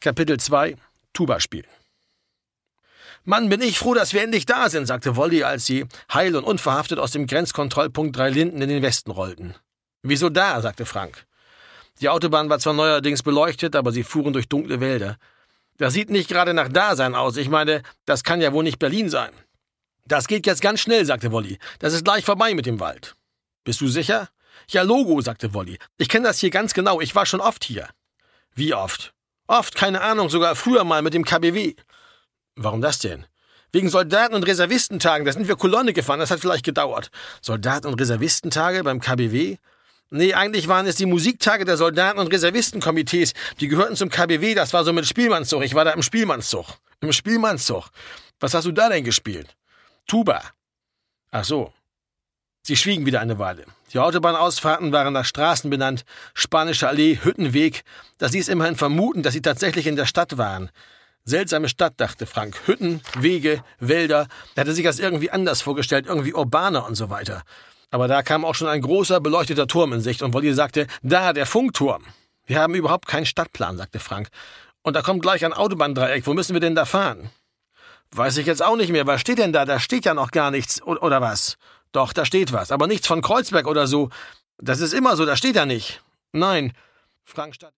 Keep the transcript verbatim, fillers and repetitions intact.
Kapitel zwei Tuba-Spiel. »Mann, bin ich froh, dass wir endlich da sind«, sagte Wolli, als sie heil und unverhaftet aus dem Grenzkontrollpunkt Drei Linden in den Westen rollten. »Wieso da?«, sagte Frank. Die Autobahn war zwar neuerdings beleuchtet, aber sie fuhren durch dunkle Wälder. »Das sieht nicht gerade nach Dasein aus. Ich meine, das kann ja wohl nicht Berlin sein.« »Das geht jetzt ganz schnell«, sagte Wolli. »Das ist gleich vorbei mit dem Wald.« »Bist du sicher?« »Ja, Logo«, sagte Wolli. »Ich kenne das hier ganz genau. Ich war schon oft hier.« »Wie oft?« »Oft, keine Ahnung, sogar früher mal mit dem K B W.« »Warum das denn?« »Wegen Soldaten- und Reservistentagen. Da sind wir Kolonne gefahren. Das hat vielleicht gedauert.« »Soldaten- und Reservistentage beim K B W?« »Nee, eigentlich waren es die Musiktage der Soldaten- und Reservistenkomitees. Die gehörten zum K B W. Das war so mit Spielmannszug. Ich war da im Spielmannszug.« »Im Spielmannszug? Was hast du da denn gespielt?« »Tuba.« »Ach so.« Sie schwiegen wieder eine Weile. Die Autobahnausfahrten waren nach Straßen benannt. Spanische Allee, Hüttenweg. Das ließ immerhin vermuten, dass sie tatsächlich in der Stadt waren. Seltsame Stadt, dachte Frank. Hütten, Wege, Wälder. Er hatte sich das irgendwie anders vorgestellt, irgendwie urbaner und so weiter. Aber da kam auch schon ein großer, beleuchteter Turm in Sicht und Wolli sagte, da, der Funkturm. Wir haben überhaupt keinen Stadtplan, sagte Frank. Und da kommt gleich ein Autobahndreieck. Wo müssen wir denn da fahren? Weiß ich jetzt auch nicht mehr. Was steht denn da? Da steht ja noch gar nichts. O- oder was? Doch, da steht was. Aber nichts von Kreuzberg oder so. Das ist immer so, da steht ja nicht. Nein. Frank statt